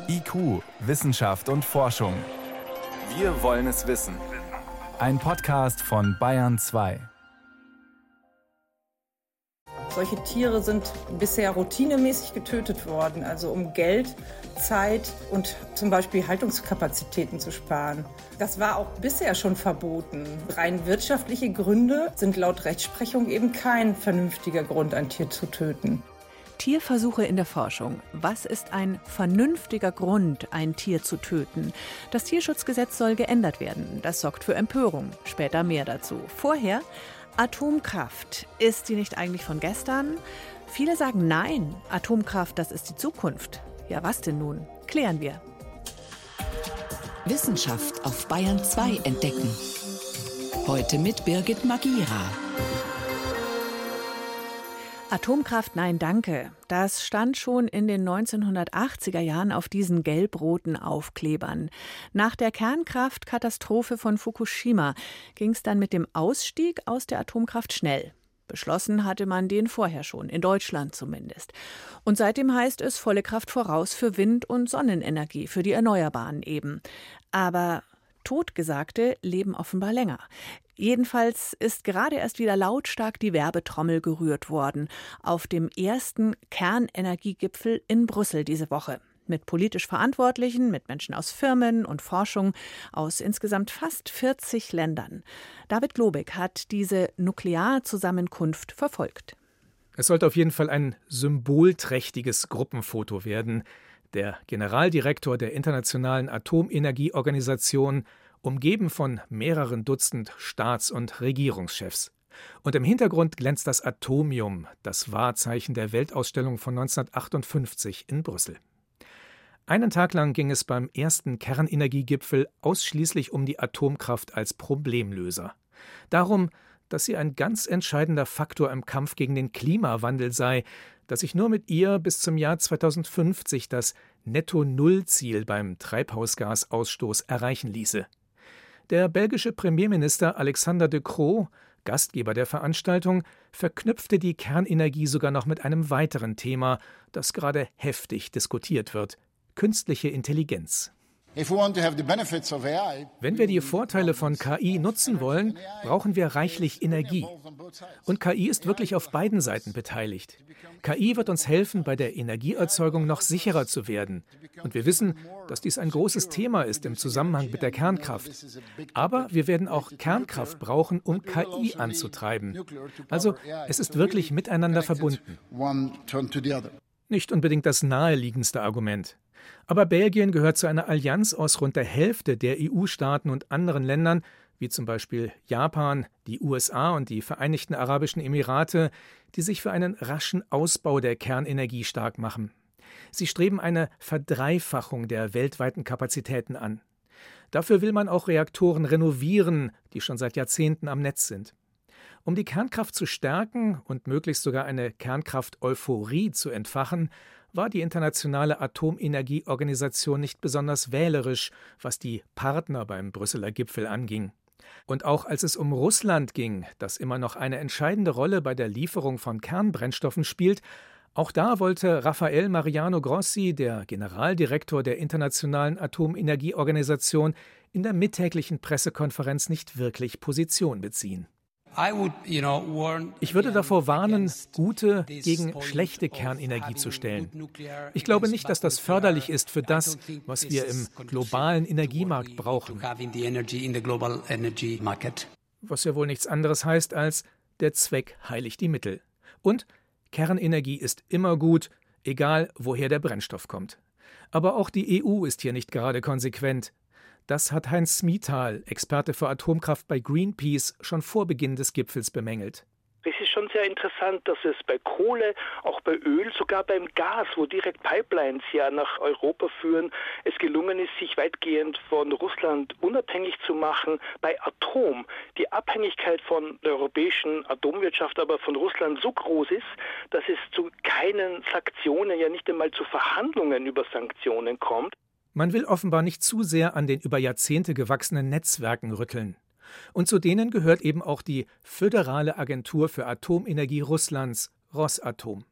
IQ, Wissenschaft und Forschung. Wir wollen es wissen. Ein Podcast von Bayern 2. Solche Tiere sind bisher routinemäßig getötet worden, also um Geld, Zeit und zum Beispiel Haltungskapazitäten zu sparen. Das war auch bisher schon verboten. Rein wirtschaftliche Gründe sind laut Rechtsprechung eben kein vernünftiger Grund, ein Tier zu töten. Tierversuche in der Forschung. Was ist ein vernünftiger Grund, ein Tier zu töten? Das Tierschutzgesetz soll geändert werden. Das sorgt für Empörung. Später mehr dazu. Vorher Atomkraft. Ist sie nicht eigentlich von gestern? Viele sagen nein. Atomkraft, das ist die Zukunft. Ja, was denn nun? Klären wir. Wissenschaft auf Bayern 2 entdecken. Heute mit Birgit Magira. Atomkraft, nein, danke. Das stand schon in den 1980er Jahren auf diesen gelb-roten Aufklebern. Nach der Kernkraftkatastrophe von Fukushima ging es dann mit dem Ausstieg aus der Atomkraft schnell. Beschlossen hatte man den vorher schon, in Deutschland zumindest. Und seitdem heißt es volle Kraft voraus für Wind- und Sonnenenergie, für die Erneuerbaren eben. Aber Totgesagte leben offenbar länger. Jedenfalls ist gerade erst wieder lautstark die Werbetrommel gerührt worden auf dem ersten Kernenergiegipfel in Brüssel diese Woche. Mit politisch Verantwortlichen, mit Menschen aus Firmen und Forschung aus insgesamt fast 40 Ländern. David Globig hat diese Nuklearzusammenkunft verfolgt. Es sollte auf jeden Fall ein symbolträchtiges Gruppenfoto werden. Der Generaldirektor der Internationalen Atomenergieorganisation, umgeben von mehreren Dutzend Staats- und Regierungschefs. Und im Hintergrund glänzt das Atomium, das Wahrzeichen der Weltausstellung von 1958 in Brüssel. Einen Tag lang ging es beim ersten Kernenergiegipfel ausschließlich um die Atomkraft als Problemlöser. Darum, dass sie ein ganz entscheidender Faktor im Kampf gegen den Klimawandel sei, dass sich nur mit ihr bis zum Jahr 2050 das Netto-Null-Ziel beim Treibhausgasausstoß erreichen ließe. Der belgische Premierminister Alexander De Croo, Gastgeber der Veranstaltung, verknüpfte die Kernenergie sogar noch mit einem weiteren Thema, das gerade heftig diskutiert wird: künstliche Intelligenz. Wenn wir die Vorteile von KI nutzen wollen, brauchen wir reichlich Energie. Und KI ist wirklich auf beiden Seiten beteiligt. KI wird uns helfen, bei der Energieerzeugung noch sicherer zu werden. Und wir wissen, dass dies ein großes Thema ist im Zusammenhang mit der Kernkraft. Aber wir werden auch Kernkraft brauchen, um KI anzutreiben. Also es ist wirklich miteinander verbunden. Nicht unbedingt das naheliegendste Argument. Aber Belgien gehört zu einer Allianz aus rund der Hälfte der EU-Staaten und anderen Ländern, wie zum Beispiel Japan, die USA und die Vereinigten Arabischen Emirate, die sich für einen raschen Ausbau der Kernenergie stark machen. Sie streben eine Verdreifachung der weltweiten Kapazitäten an. Dafür will man auch Reaktoren renovieren, die schon seit Jahrzehnten am Netz sind. Um die Kernkraft zu stärken und möglichst sogar eine Kernkraft-Euphorie zu entfachen, war die Internationale Atomenergieorganisation nicht besonders wählerisch, was die Partner beim Brüsseler Gipfel anging. Und auch als es um Russland ging, das immer noch eine entscheidende Rolle bei der Lieferung von Kernbrennstoffen spielt, auch da wollte Rafael Mariano Grossi, der Generaldirektor der Internationalen Atomenergieorganisation, in der mittäglichen Pressekonferenz nicht wirklich Position beziehen. Ich würde davor warnen, gute gegen schlechte Kernenergie zu stellen. Ich glaube nicht, dass das förderlich ist für das, was wir im globalen Energiemarkt brauchen. Was ja wohl nichts anderes heißt als, der Zweck heiligt die Mittel. Und Kernenergie ist immer gut, egal woher der Brennstoff kommt. Aber auch die EU ist hier nicht gerade konsequent. Das hat Heinz Smital, Experte für Atomkraft bei Greenpeace, schon vor Beginn des Gipfels bemängelt. Es ist schon sehr interessant, dass es bei Kohle, auch bei Öl, sogar beim Gas, wo direkt Pipelines ja nach Europa führen, es gelungen ist, sich weitgehend von Russland unabhängig zu machen. Bei Atom die Abhängigkeit von der europäischen Atomwirtschaft, aber von Russland so groß ist, dass es zu keinen Sanktionen, ja nicht einmal zu Verhandlungen über Sanktionen kommt. Man will offenbar nicht zu sehr an den über Jahrzehnte gewachsenen Netzwerken rütteln. Und zu denen gehört eben auch die Föderale Agentur für Atomenergie Russlands, Rosatom.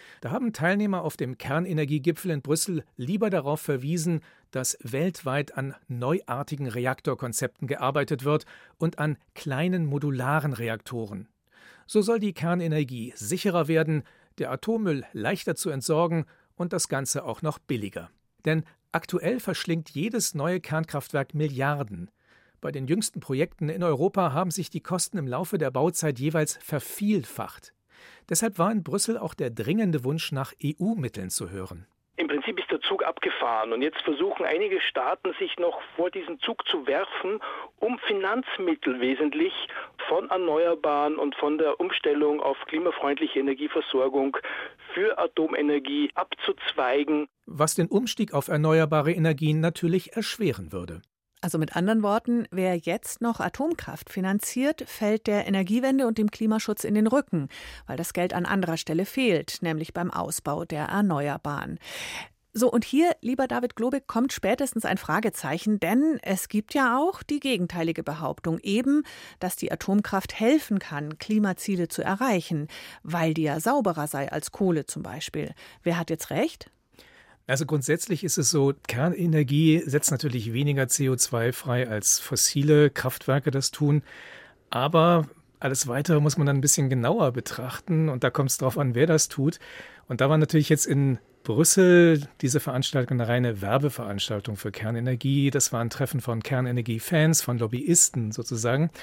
Da haben Teilnehmer auf dem Kernenergiegipfel in Brüssel lieber darauf verwiesen, dass weltweit an neuartigen Reaktorkonzepten gearbeitet wird und an kleinen modularen Reaktoren. So soll die Kernenergie sicherer werden, der Atommüll leichter zu entsorgen und das Ganze auch noch billiger. Denn aktuell verschlingt jedes neue Kernkraftwerk Milliarden. Bei den jüngsten Projekten in Europa haben sich die Kosten im Laufe der Bauzeit jeweils vervielfacht. Deshalb war in Brüssel auch der dringende Wunsch nach EU-Mitteln zu hören. Im Prinzip ist der Zug abgefahren und jetzt versuchen einige Staaten, sich noch vor diesen Zug zu werfen, um Finanzmittel wesentlich von Erneuerbaren und von der Umstellung auf klimafreundliche Energieversorgung für Atomenergie abzuzweigen. Was den Umstieg auf erneuerbare Energien natürlich erschweren würde. Also mit anderen Worten, wer jetzt noch Atomkraft finanziert, fällt der Energiewende und dem Klimaschutz in den Rücken, weil das Geld an anderer Stelle fehlt, nämlich beim Ausbau der Erneuerbaren. So, und hier, lieber David Globig, kommt spätestens ein Fragezeichen, denn es gibt ja auch die gegenteilige Behauptung, eben, dass die Atomkraft helfen kann, Klimaziele zu erreichen, weil die ja sauberer sei als Kohle zum Beispiel. Wer hat jetzt recht? Also grundsätzlich ist es so, Kernenergie setzt natürlich weniger CO2 frei, als fossile Kraftwerke das tun. Aber alles Weitere muss man dann ein bisschen genauer betrachten und da kommt es darauf an, wer das tut. Und da war natürlich jetzt in Brüssel diese Veranstaltung eine reine Werbeveranstaltung für Kernenergie. Das war ein Treffen von Kernenergie-Fans, von Lobbyisten sozusagen.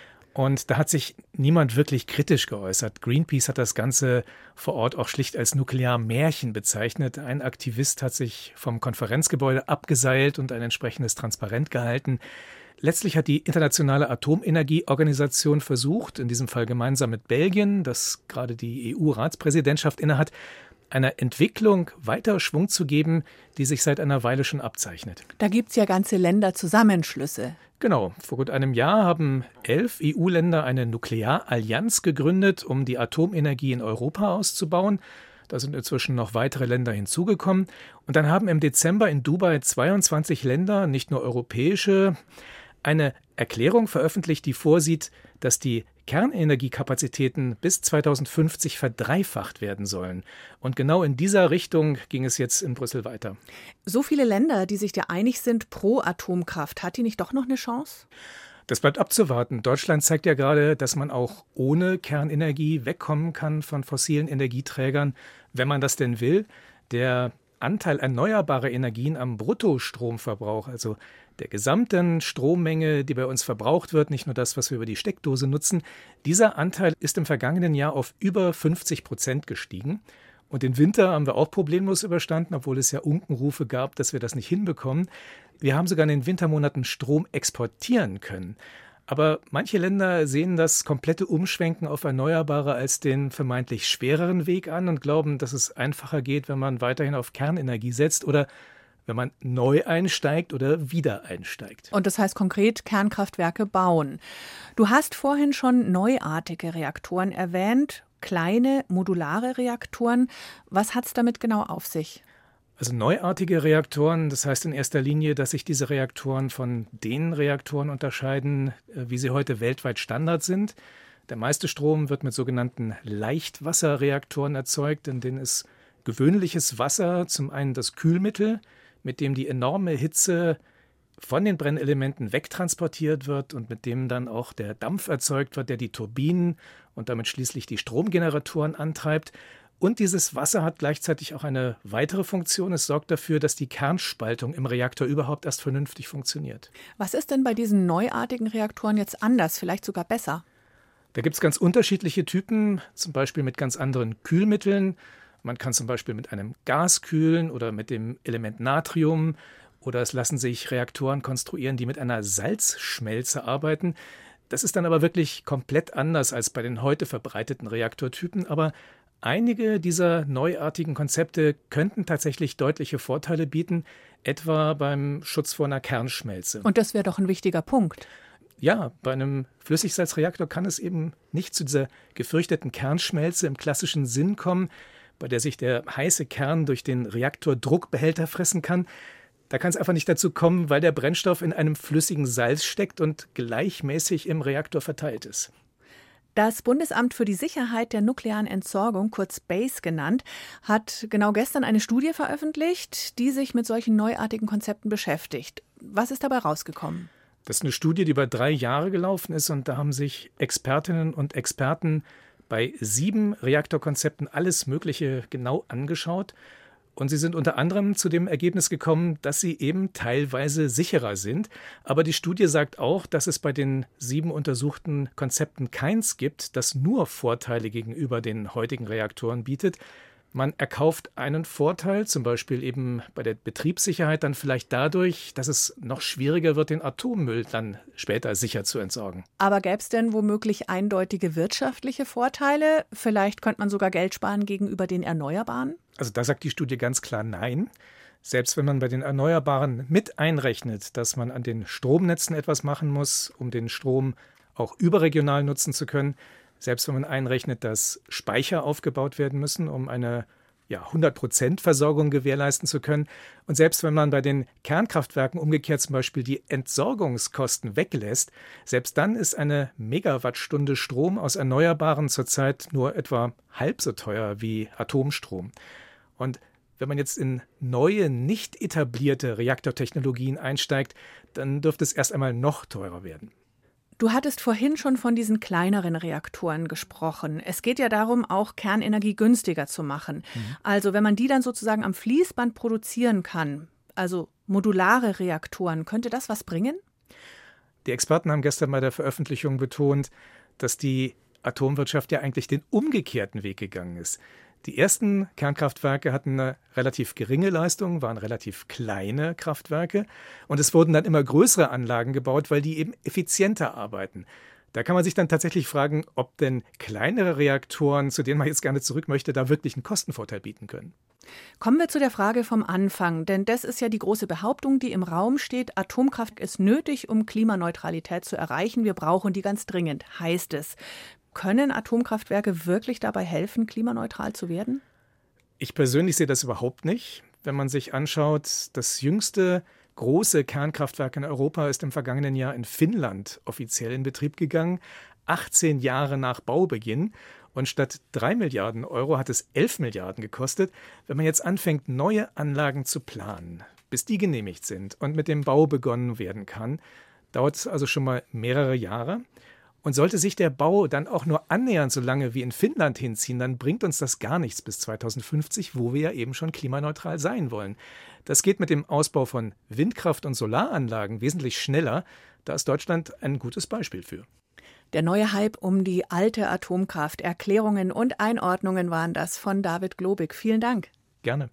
Und da hat sich niemand wirklich kritisch geäußert. Greenpeace hat das Ganze vor Ort auch schlicht als Nuklearmärchen bezeichnet. Ein Aktivist hat sich vom Konferenzgebäude abgeseilt und ein entsprechendes Transparent gehalten. Letztlich hat die Internationale Atomenergieorganisation versucht, in diesem Fall gemeinsam mit Belgien, das gerade die EU-Ratspräsidentschaft innehat, einer Entwicklung weiter Schwung zu geben, die sich seit einer Weile schon abzeichnet. Da gibt es ja ganze Länderzusammenschlüsse. Genau, vor gut einem Jahr haben 11 EU-Länder eine Nuklearallianz gegründet, um die Atomenergie in Europa auszubauen. Da sind inzwischen noch weitere Länder hinzugekommen. Und dann haben im Dezember in Dubai 22 Länder, nicht nur europäische, eine Erklärung veröffentlicht, die vorsieht, dass die Kernenergiekapazitäten bis 2050 verdreifacht werden sollen. Und genau in dieser Richtung ging es jetzt in Brüssel weiter. So viele Länder, die sich da einig sind pro Atomkraft, hat die nicht doch noch eine Chance? Das bleibt abzuwarten. Deutschland zeigt ja gerade, dass man auch ohne Kernenergie wegkommen kann von fossilen Energieträgern, wenn man das denn will. Der Anteil erneuerbarer Energien am Bruttostromverbrauch, also der gesamten Strommenge, die bei uns verbraucht wird, nicht nur das, was wir über die Steckdose nutzen, dieser Anteil ist im vergangenen Jahr auf über 50% gestiegen. Und den Winter haben wir auch problemlos überstanden, obwohl es ja Unkenrufe gab, dass wir das nicht hinbekommen. Wir haben sogar in den Wintermonaten Strom exportieren können. Aber manche Länder sehen das komplette Umschwenken auf Erneuerbare als den vermeintlich schwereren Weg an und glauben, dass es einfacher geht, wenn man weiterhin auf Kernenergie setzt oder wenn man neu einsteigt oder wieder einsteigt. Und das heißt konkret Kernkraftwerke bauen. Du hast vorhin schon neuartige Reaktoren erwähnt, kleine modulare Reaktoren. Was hat es damit genau auf sich? Also neuartige Reaktoren, das heißt in erster Linie, dass sich diese Reaktoren von den Reaktoren unterscheiden, wie sie heute weltweit Standard sind. Der meiste Strom wird mit sogenannten Leichtwasserreaktoren erzeugt, in denen ist gewöhnliches Wasser zum einen das Kühlmittel, mit dem die enorme Hitze von den Brennelementen wegtransportiert wird und mit dem dann auch der Dampf erzeugt wird, der die Turbinen und damit schließlich die Stromgeneratoren antreibt. Und dieses Wasser hat gleichzeitig auch eine weitere Funktion. Es sorgt dafür, dass die Kernspaltung im Reaktor überhaupt erst vernünftig funktioniert. Was ist denn bei diesen neuartigen Reaktoren jetzt anders, vielleicht sogar besser? Da gibt es ganz unterschiedliche Typen, zum Beispiel mit ganz anderen Kühlmitteln. Man kann zum Beispiel mit einem Gas kühlen oder mit dem Element Natrium. Oder es lassen sich Reaktoren konstruieren, die mit einer Salzschmelze arbeiten. Das ist dann aber wirklich komplett anders als bei den heute verbreiteten Reaktortypen. Aber einige dieser neuartigen Konzepte könnten tatsächlich deutliche Vorteile bieten, etwa beim Schutz vor einer Kernschmelze. Und das wäre doch ein wichtiger Punkt. Ja, bei einem Flüssigsalzreaktor kann es eben nicht zu dieser gefürchteten Kernschmelze im klassischen Sinn kommen, bei der sich der heiße Kern durch den Reaktordruckbehälter fressen kann. Da kann es einfach nicht dazu kommen, weil der Brennstoff in einem flüssigen Salz steckt und gleichmäßig im Reaktor verteilt ist. Das Bundesamt für die Sicherheit der nuklearen Entsorgung, kurz BASE genannt, hat genau gestern eine Studie veröffentlicht, die sich mit solchen neuartigen Konzepten beschäftigt. Was ist dabei rausgekommen? Das ist eine Studie, die über 3 Jahre gelaufen ist, und da haben sich Expertinnen und Experten bei 7 Reaktorkonzepten alles Mögliche genau angeschaut. Und sie sind unter anderem zu dem Ergebnis gekommen, dass sie eben teilweise sicherer sind. Aber die Studie sagt auch, dass es bei den 7 untersuchten Konzepten keins gibt, das nur Vorteile gegenüber den heutigen Reaktoren bietet. Man erkauft einen Vorteil, zum Beispiel eben bei der Betriebssicherheit, dann vielleicht dadurch, dass es noch schwieriger wird, den Atommüll dann später sicher zu entsorgen. Aber gäbe es denn womöglich eindeutige wirtschaftliche Vorteile? Vielleicht könnte man sogar Geld sparen gegenüber den Erneuerbaren? Also da sagt die Studie ganz klar nein. Selbst wenn man bei den Erneuerbaren mit einrechnet, dass man an den Stromnetzen etwas machen muss, um den Strom auch überregional nutzen zu können, selbst wenn man einrechnet, dass Speicher aufgebaut werden müssen, um eine 100% Versorgung gewährleisten zu können. Und selbst wenn man bei den Kernkraftwerken umgekehrt zum Beispiel die Entsorgungskosten weglässt, selbst dann ist eine Megawattstunde Strom aus Erneuerbaren zurzeit nur etwa halb so teuer wie Atomstrom. Und wenn man jetzt in neue, nicht etablierte Reaktortechnologien einsteigt, dann dürfte es erst einmal noch teurer werden. Du hattest vorhin schon von diesen kleineren Reaktoren gesprochen. Es geht ja darum, auch Kernenergie günstiger zu machen. Also wenn man die dann sozusagen am Fließband produzieren kann, also modulare Reaktoren, könnte das was bringen? Die Experten haben gestern bei der Veröffentlichung betont, dass die Atomwirtschaft ja eigentlich den umgekehrten Weg gegangen ist. Die ersten Kernkraftwerke hatten eine relativ geringe Leistung, waren relativ kleine Kraftwerke, und es wurden dann immer größere Anlagen gebaut, weil die eben effizienter arbeiten. Da kann man sich dann tatsächlich fragen, ob denn kleinere Reaktoren, zu denen man jetzt gerne zurück möchte, da wirklich einen Kostenvorteil bieten können. Kommen wir zu der Frage vom Anfang, denn das ist ja die große Behauptung, die im Raum steht. Atomkraft ist nötig, um Klimaneutralität zu erreichen. Wir brauchen die ganz dringend, heißt es. Können Atomkraftwerke wirklich dabei helfen, klimaneutral zu werden? Ich persönlich sehe das überhaupt nicht. Wenn man sich anschaut, das jüngste große Kernkraftwerk in Europa ist im vergangenen Jahr in Finnland offiziell in Betrieb gegangen, 18 Jahre nach Baubeginn. Und statt 3 Milliarden Euro hat es 11 Milliarden gekostet. Wenn man jetzt anfängt, neue Anlagen zu planen, bis die genehmigt sind und mit dem Bau begonnen werden kann, dauert es also schon mal mehrere Jahre. Und sollte sich der Bau dann auch nur annähernd so lange wie in Finnland hinziehen, dann bringt uns das gar nichts bis 2050, wo wir ja eben schon klimaneutral sein wollen. Das geht mit dem Ausbau von Windkraft- und Solaranlagen wesentlich schneller. Da ist Deutschland ein gutes Beispiel für. Der neue Hype um die alte Atomkraft. Erklärungen und Einordnungen waren das von David Globig. Vielen Dank. Gerne.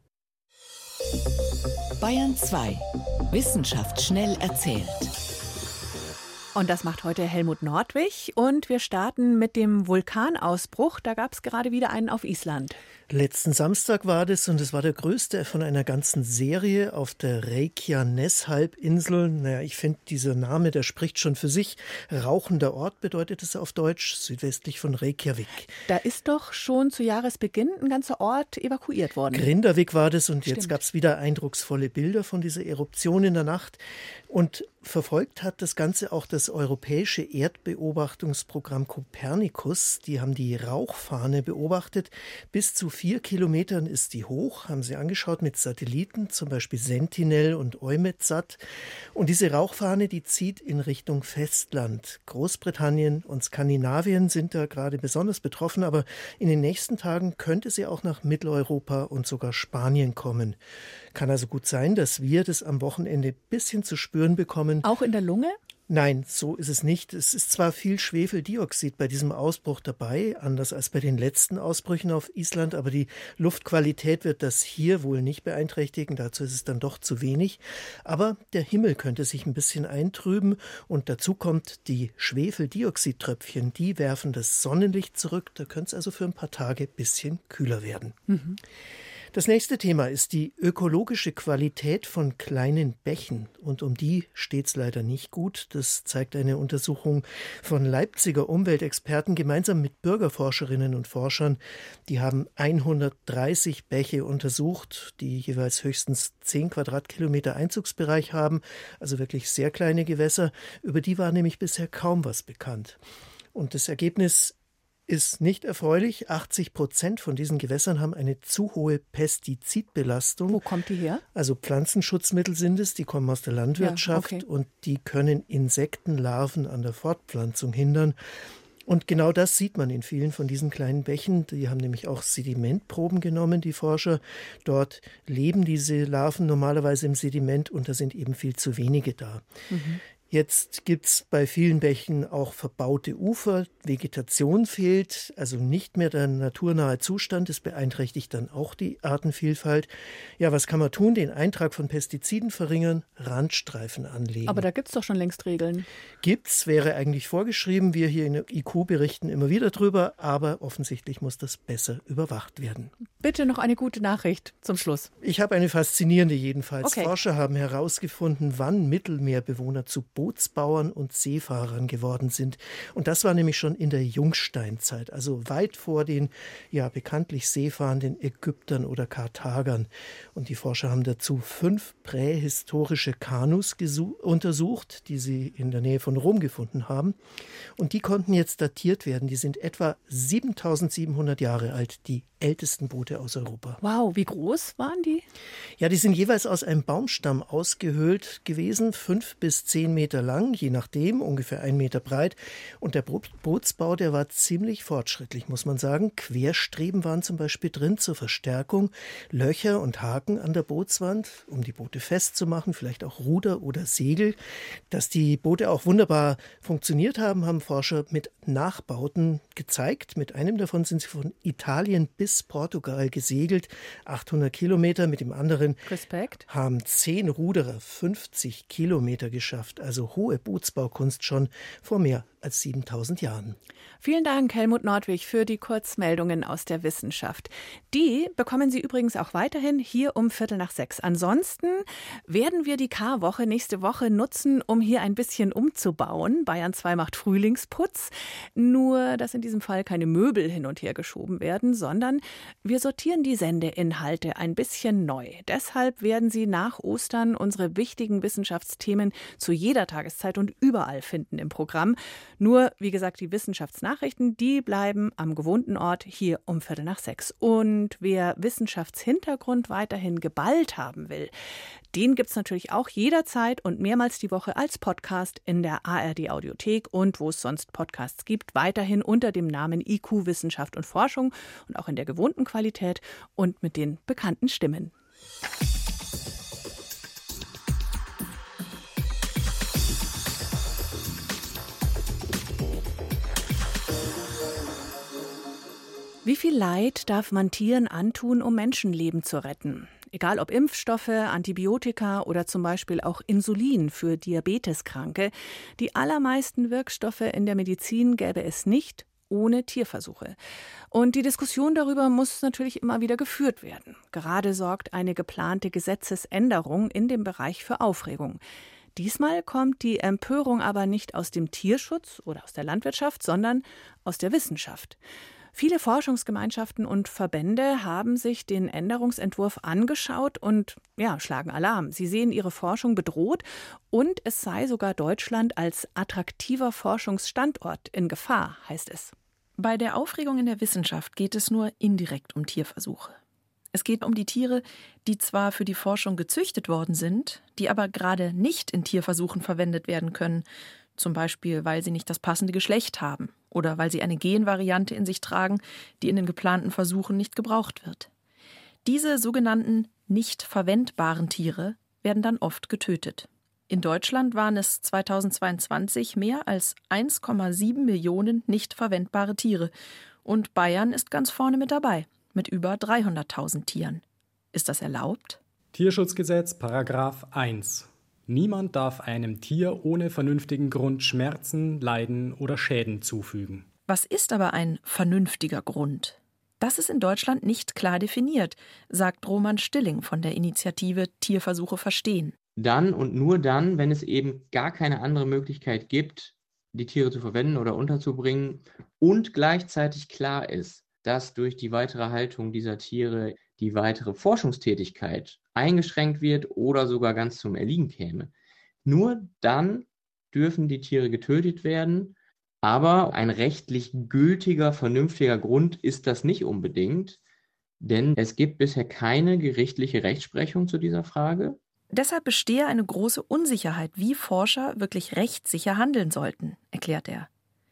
Bayern 2. Wissenschaft schnell erzählt. Und das macht heute Helmut Nordwig. Und wir starten mit dem Vulkanausbruch. Da gab es gerade wieder einen auf Island. Letzten Samstag war das, und es war der größte von einer ganzen Serie auf der Reykjanes-Halbinsel. Naja, ich finde, dieser Name, der spricht schon für sich. Rauchender Ort bedeutet es auf Deutsch, südwestlich von Reykjavik. Da ist doch schon zu Jahresbeginn ein ganzer Ort evakuiert worden. Grindavik war das, und Stimmt. Jetzt gab es wieder eindrucksvolle Bilder von dieser Eruption in der Nacht. Und verfolgt hat das Ganze auch das europäische Erdbeobachtungsprogramm Copernicus. Die haben die Rauchfahne beobachtet. Bis zu 4 Kilometern ist die hoch, haben sie angeschaut mit Satelliten, zum Beispiel Sentinel und EUMETSAT. Und diese Rauchfahne, die zieht in Richtung Festland. Großbritannien und Skandinavien sind da gerade besonders betroffen, aber in den nächsten Tagen könnte sie auch nach Mitteleuropa und sogar Spanien kommen. Kann also gut sein, dass wir das am Wochenende ein bisschen zu spüren bekommen. Auch in der Lunge? Nein, so ist es nicht. Es ist zwar viel Schwefeldioxid bei diesem Ausbruch dabei, anders als bei den letzten Ausbrüchen auf Island, aber die Luftqualität wird das hier wohl nicht beeinträchtigen. Dazu ist es dann doch zu wenig. Aber der Himmel könnte sich ein bisschen eintrüben, und dazu kommt, die Schwefeldioxidtröpfchen, die werfen das Sonnenlicht zurück. Da könnte es also für ein paar Tage ein bisschen kühler werden. Das nächste Thema ist die ökologische Qualität von kleinen Bächen. Und um die steht es leider nicht gut. Das zeigt eine Untersuchung von Leipziger Umweltexperten gemeinsam mit Bürgerforscherinnen und Forschern. Die haben 130 Bäche untersucht, die jeweils höchstens 10 Quadratkilometer Einzugsbereich haben. Also wirklich sehr kleine Gewässer. Über die war nämlich bisher kaum was bekannt. Und das Ergebnis ist nicht erfreulich. 80% von diesen Gewässern haben eine zu hohe Pestizidbelastung. Wo kommt die her? Also Pflanzenschutzmittel sind es, die kommen aus der Landwirtschaft, Ja, okay. und die können Insektenlarven an der Fortpflanzung hindern. Und genau das sieht man in vielen von diesen kleinen Bächen. Die haben nämlich auch Sedimentproben genommen, die Forscher. Dort leben diese Larven normalerweise im Sediment und da sind eben viel zu wenige da. Jetzt gibt es bei vielen Bächen auch verbaute Ufer, Vegetation fehlt, also nicht mehr der naturnahe Zustand, das beeinträchtigt dann auch die Artenvielfalt. Ja, was kann man tun? Den Eintrag von Pestiziden verringern, Randstreifen anlegen. Aber da gibt es doch schon längst Regeln. Gibt's, wäre eigentlich vorgeschrieben. Wir hier in der IQ berichten immer wieder drüber, aber offensichtlich muss das besser überwacht werden. Bitte noch eine gute Nachricht zum Schluss. Ich habe eine faszinierende jedenfalls. Okay. Forscher haben herausgefunden, wann Mittelmeerbewohner zu Bootsbauern und Seefahrern geworden sind. Und das war nämlich schon in der Jungsteinzeit, also weit vor den bekanntlich seefahrenden Ägyptern oder Karthagern. Und die Forscher haben dazu 5 prähistorische Kanus untersucht, die sie in der Nähe von Rom gefunden haben. Und die konnten jetzt datiert werden. Die sind etwa 7700 Jahre alt, die ältesten Boote aus Europa. Wow, wie groß waren die? Ja, die sind jeweils aus einem Baumstamm ausgehöhlt gewesen, 5 bis 10 Meter lang, je nachdem, ungefähr 1 Meter breit. Und der Bootsbau, der war ziemlich fortschrittlich, muss man sagen. Querstreben waren zum Beispiel drin zur Verstärkung, Löcher und Haken an der Bootswand, um die Boote festzumachen, vielleicht auch Ruder oder Segel. Dass die Boote auch wunderbar funktioniert haben, haben Forscher mit Nachbauten gezeigt. Mit einem davon sind sie von Italien bis Portugal gesegelt, 800 Kilometer. Mit dem anderen Respekt. haben 10 Ruderer 50 Kilometer geschafft. Also hohe Bootsbaukunst schon vor mehr als 7000 Jahren. Vielen Dank, Helmut Nordwig, für die Kurzmeldungen aus der Wissenschaft. Die bekommen Sie übrigens auch weiterhin hier um 5:45. Ansonsten werden wir die Karwoche nächste Woche nutzen, um hier ein bisschen umzubauen. Bayern 2 macht Frühlingsputz. Nur, dass in diesem Fall keine Möbel hin und her geschoben werden, sondern wir sortieren die Sendeinhalte ein bisschen neu. Deshalb werden Sie nach Ostern unsere wichtigen Wissenschaftsthemen zu jeder Tageszeit und überall finden im Programm. Nur, wie gesagt, die Wissenschaftsnachrichten, die bleiben am gewohnten Ort hier um 5:45. Und wer Wissenschaftshintergrund weiterhin geballt haben will, den gibt es natürlich auch jederzeit und mehrmals die Woche als Podcast in der ARD-Audiothek und wo es sonst Podcasts gibt, weiterhin unter dem Namen IQ Wissenschaft und Forschung und auch in der gewohnten Qualität und mit den bekannten Stimmen. Wie viel Leid darf man Tieren antun, um Menschenleben zu retten? Egal ob Impfstoffe, Antibiotika oder zum Beispiel auch Insulin für Diabeteskranke. Die allermeisten Wirkstoffe in der Medizin gäbe es nicht ohne Tierversuche. Und die Diskussion darüber muss natürlich immer wieder geführt werden. Gerade sorgt eine geplante Gesetzesänderung in dem Bereich für Aufregung. Diesmal kommt die Empörung aber nicht aus dem Tierschutz oder aus der Landwirtschaft, sondern aus der Wissenschaft. Viele Forschungsgemeinschaften und Verbände haben sich den Änderungsentwurf angeschaut und schlagen Alarm. Sie sehen ihre Forschung bedroht und es sei sogar Deutschland als attraktiver Forschungsstandort in Gefahr, heißt es. Bei der Aufregung in der Wissenschaft geht es nur indirekt um Tierversuche. Es geht um die Tiere, die zwar für die Forschung gezüchtet worden sind, die aber gerade nicht in Tierversuchen verwendet werden können. Zum Beispiel, weil sie nicht das passende Geschlecht haben oder weil sie eine Genvariante in sich tragen, die in den geplanten Versuchen nicht gebraucht wird. Diese sogenannten nicht verwendbaren Tiere werden dann oft getötet. In Deutschland waren es 2022 mehr als 1,7 Millionen nicht verwendbare Tiere. Und Bayern ist ganz vorne mit dabei, mit über 300.000 Tieren. Ist das erlaubt? Tierschutzgesetz, Paragraph 1. Niemand darf einem Tier ohne vernünftigen Grund Schmerzen, Leiden oder Schäden zufügen. Was ist aber ein vernünftiger Grund? Das ist in Deutschland nicht klar definiert, sagt Roman Stilling von der Initiative Tierversuche verstehen. Dann und nur dann, wenn es eben gar keine andere Möglichkeit gibt, die Tiere zu verwenden oder unterzubringen und gleichzeitig klar ist, dass durch die weitere Haltung dieser Tiere die weitere Forschungstätigkeit eingeschränkt wird oder sogar ganz zum Erliegen käme. Nur dann dürfen die Tiere getötet werden, Aber ein rechtlich gültiger, vernünftiger Grund ist das nicht unbedingt, denn es gibt bisher keine gerichtliche Rechtsprechung zu dieser Frage. Deshalb bestehe eine große Unsicherheit, wie Forscher wirklich rechtssicher handeln sollten, erklärt er.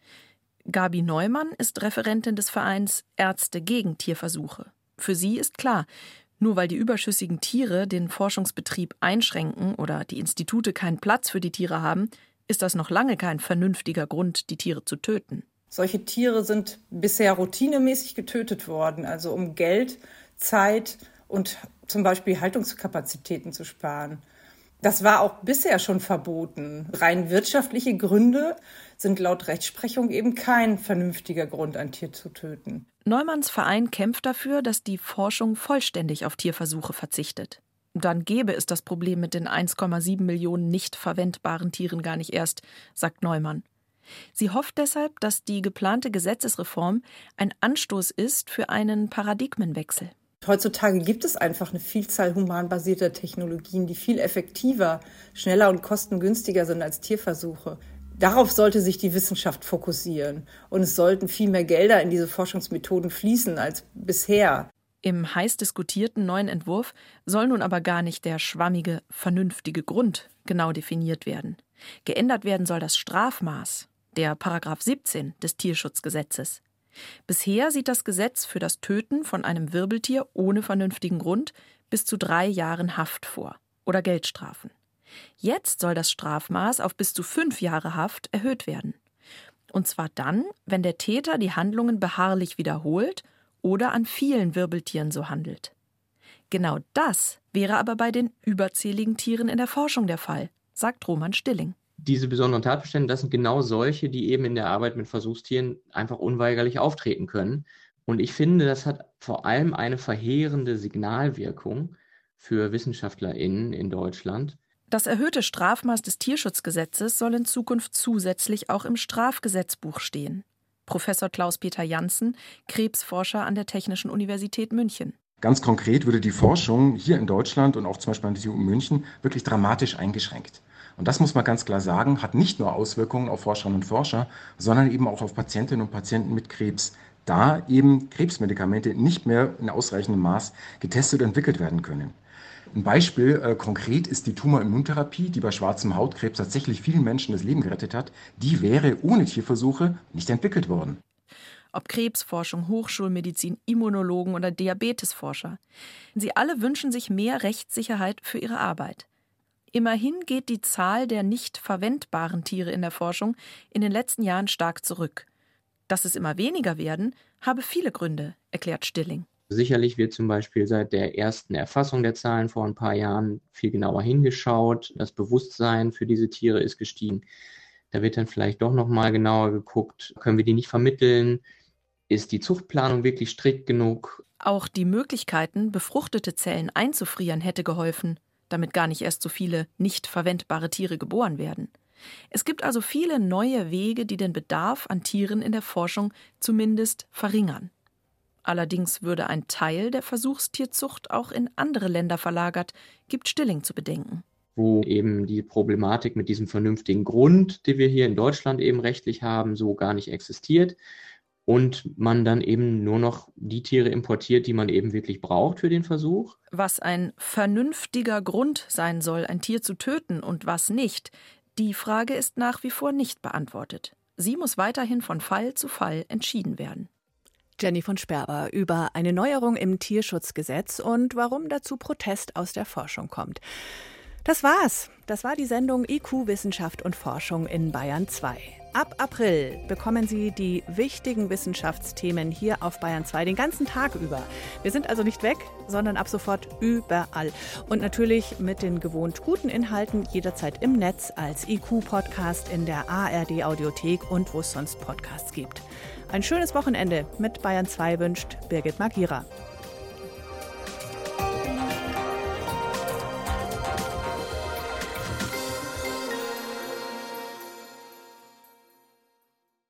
Gabi Neumann ist Referentin des Vereins Ärzte gegen Tierversuche. Für sie ist klar, nur weil die überschüssigen Tiere den Forschungsbetrieb einschränken oder die Institute keinen Platz für die Tiere haben, ist das noch lange kein vernünftiger Grund, die Tiere zu töten. Solche Tiere sind bisher routinemäßig getötet worden, also um Geld, Zeit und zum Beispiel Haltungskapazitäten zu sparen. Das war auch bisher schon verboten. Rein wirtschaftliche Gründe sind laut Rechtsprechung eben kein vernünftiger Grund, ein Tier zu töten. Neumanns Verein kämpft dafür, dass die Forschung vollständig auf Tierversuche verzichtet. Dann gäbe es das Problem mit den 1,7 Millionen nicht verwendbaren Tieren gar nicht erst, sagt Neumann. Sie hofft deshalb, dass die geplante Gesetzesreform ein Anstoß ist für einen Paradigmenwechsel. Heutzutage gibt es einfach eine Vielzahl humanbasierter Technologien, die viel effektiver, schneller und kostengünstiger sind als Tierversuche. Darauf sollte sich die Wissenschaft fokussieren. Und es sollten viel mehr Gelder in diese Forschungsmethoden fließen als bisher. Im heiß diskutierten neuen Entwurf soll nun aber gar nicht der schwammige, vernünftige Grund genau definiert werden. Geändert werden soll das Strafmaß, der Paragraph 17 des Tierschutzgesetzes. Bisher sieht das Gesetz für das Töten von einem Wirbeltier ohne vernünftigen Grund bis zu 3 Jahren Haft vor oder Geldstrafen. Jetzt soll das Strafmaß auf bis zu 5 Jahre Haft erhöht werden. Und zwar dann, wenn der Täter die Handlungen beharrlich wiederholt oder an vielen Wirbeltieren so handelt. Genau das wäre aber bei den überzähligen Tieren in der Forschung der Fall, sagt Roman Stilling. Diese besonderen Tatbestände, das sind genau solche, die eben in der Arbeit mit Versuchstieren einfach unweigerlich auftreten können. Und ich finde, das hat vor allem eine verheerende Signalwirkung für WissenschaftlerInnen in Deutschland. Das erhöhte Strafmaß des Tierschutzgesetzes soll in Zukunft zusätzlich auch im Strafgesetzbuch stehen. Professor Klaus-Peter Janssen, Krebsforscher an der Technischen Universität München. Ganz konkret würde die Forschung hier in Deutschland und auch zum Beispiel an der TU München wirklich dramatisch eingeschränkt. Und das muss man ganz klar sagen, hat nicht nur Auswirkungen auf Forscherinnen und Forscher, sondern eben auch auf Patientinnen und Patienten mit Krebs, da eben Krebsmedikamente nicht mehr in ausreichendem Maß getestet und entwickelt werden können. Ein Beispiel konkret ist die Tumorimmuntherapie, die bei schwarzem Hautkrebs tatsächlich vielen Menschen das Leben gerettet hat. Die wäre ohne Tierversuche nicht entwickelt worden. Ob Krebsforschung, Hochschulmedizin, Immunologen oder Diabetesforscher. Sie alle wünschen sich mehr Rechtssicherheit für ihre Arbeit. Immerhin geht die Zahl der nicht verwendbaren Tiere in der Forschung in den letzten Jahren stark zurück. Dass es immer weniger werden, habe viele Gründe, erklärt Stilling. Sicherlich wird zum Beispiel seit der ersten Erfassung der Zahlen vor ein paar Jahren viel genauer hingeschaut. Das Bewusstsein für diese Tiere ist gestiegen. Da wird dann vielleicht doch noch mal genauer geguckt, können wir die nicht vermitteln? Ist die Zuchtplanung wirklich strikt genug? Auch die Möglichkeiten, befruchtete Zellen einzufrieren, hätte geholfen, damit gar nicht erst so viele nicht verwendbare Tiere geboren werden. Es gibt also viele neue Wege, die den Bedarf an Tieren in der Forschung zumindest verringern. Allerdings würde ein Teil der Versuchstierzucht auch in andere Länder verlagert, gibt Stilling zu bedenken. Wo eben die Problematik mit diesem vernünftigen Grund, den wir hier in Deutschland eben rechtlich haben, so gar nicht existiert und man dann eben nur noch die Tiere importiert, die man eben wirklich braucht für den Versuch. Was ein vernünftiger Grund sein soll, ein Tier zu töten und was nicht, die Frage ist nach wie vor nicht beantwortet. Sie muss weiterhin von Fall zu Fall entschieden werden. Jenny von Sperber über eine Neuerung im Tierschutzgesetz und warum dazu Protest aus der Forschung kommt. Das war's. Das war die Sendung IQ, Wissenschaft und Forschung in Bayern 2. Ab April bekommen Sie die wichtigen Wissenschaftsthemen hier auf Bayern 2 den ganzen Tag über. Wir sind also nicht weg, sondern ab sofort überall. Und natürlich mit den gewohnt guten Inhalten jederzeit im Netz als IQ-Podcast in der ARD-Audiothek und wo es sonst Podcasts gibt. Ein schönes Wochenende mit Bayern 2 wünscht Birgit Magira.